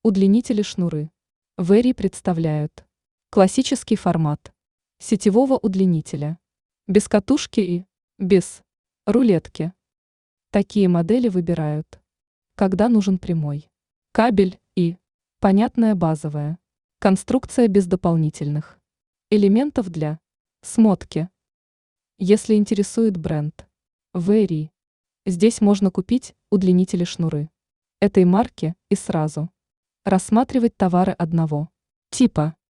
Удлинители шнуры. Very представляют классический формат сетевого удлинителя, без катушки и без рулетки. Такие модели выбирают, когда нужен прямой кабель и понятная базовая конструкция без дополнительных элементов для смотки. Если интересует бренд Very, здесь можно купить удлинители шнуры этой марки и сразу рассматривать товары одного типа.